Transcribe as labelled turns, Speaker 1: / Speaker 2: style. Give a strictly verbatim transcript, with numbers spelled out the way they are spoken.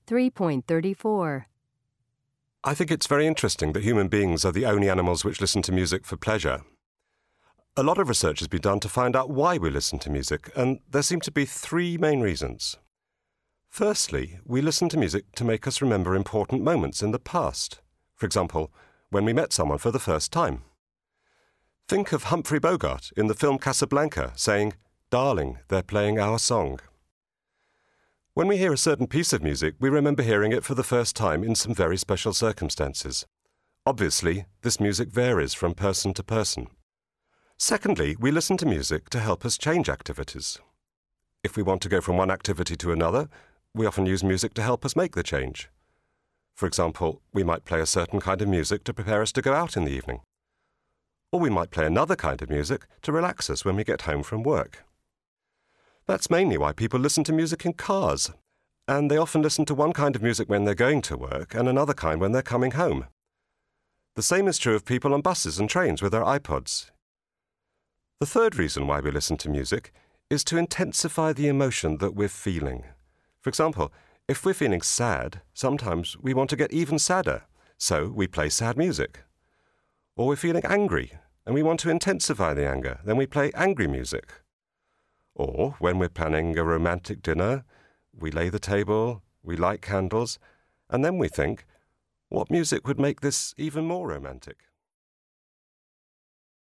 Speaker 1: three point three four.
Speaker 2: I think it's very interesting that human beings are the only animals which listen to music for pleasure. A lot of research has been done to find out why we listen to music, and there seem to be three main reasons. Firstly, we listen to music to make us remember important moments in the past. For example, when we met someone for the first time. Think of Humphrey Bogart in the film Casablanca saying, "Darling, they're playing our song." When we hear a certain piece of music, we remember hearing it for the first time in some very special circumstances. Obviously, this music varies from person to person. Secondly, we listen to music to help us change activities. If we want to go from one activity to another, we often use music to help us make the change. For example, we might play a certain kind of music to prepare us to go out in the evening. Or we might play another kind of music to relax us when we get home from work. That's mainly why people listen to music in cars, and they often listen to one kind of music when they're going to work and another kind when they're coming home. The same is true of people on buses and trains with their iPods. The third reason why we listen to music is to intensify the emotion that we're feeling. For example, if we're feeling sad, sometimes we want to get even sadder, so we play sad music. Or we're feeling angry, and we want to intensify the anger, then we play angry music. Or when we're planning a romantic dinner, we lay the table, we light candles, and then we think, what music would make this even more romantic?